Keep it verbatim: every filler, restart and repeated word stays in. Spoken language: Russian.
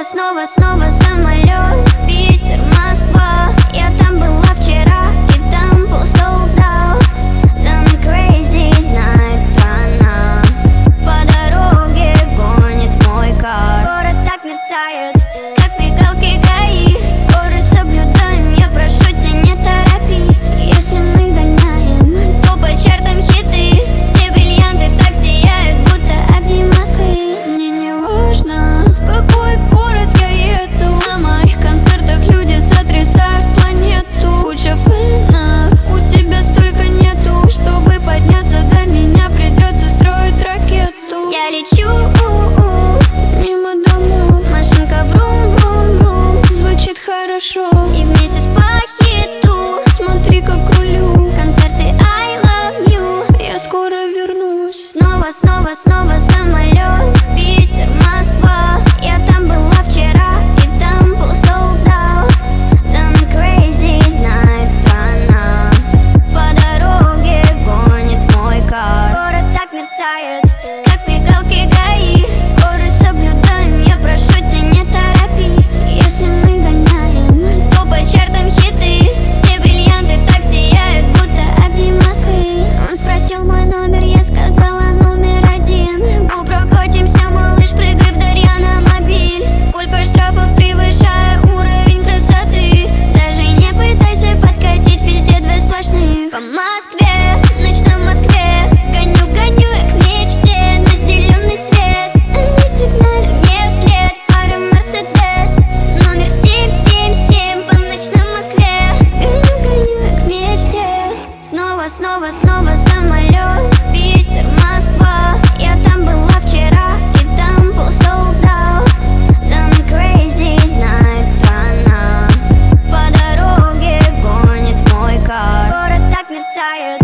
Снова, снова, снова самолет. Питер, Москва. Я там была вчера, и там был sold out. Там crazy, знает страна. По дороге гонит мой кар. Город так мерцает, как мигалки ГАИ. Скорость соблюдаем, я прошу тебя, не торопи. Если мы гоняем, то по чартам хиты. Все бриллианты так сияют, будто огни Москвы. Мне не важно, в какой город я еду. На моих концертах люди сотрясают планету. Куча фэнов, у тебя столько нету. Чтобы подняться до меня, придется строить ракету. Я лечу мимо домов, машинка врум-врум-врум. Звучит хорошо, и вместе по хиту. Смотри, как рулю. Концерты I love you. Я скоро вернусь. Снова, снова, снова самолет. Питер, Москва. Я там была вчера, и там был sold out. Там crazy, знает страна. По дороге гонит мой кар. Город так мерцает, как мигалки ГАИ. Скорость соблюдаем, я прошу тебя, не торопи. Если мы гоняем, то по чартам хиты. Все бриллианты так сияют, будто огни Москвы. Он спросил мой номер, я сказала номер один. Го, прокатимся, малыш, прыгай в Дарья на мобиль. Сколько штрафов, превышая уровень красоты. Даже не пытайся подкатить, везде две сплошных. По Москве, ночном Москве. Гоню, гоню я к мечте на зеленый свет. Они сигналят мне вслед, фары Мерседес. Номер семь семь семь по ночном Москве. Гоню, гоню я к мечте. Снова, снова, снова самолет. Питер, Москва. Я там была вчера, и там был sold out. Там crazy, знает страна. По дороге гонит мой кар. Город так мерцает,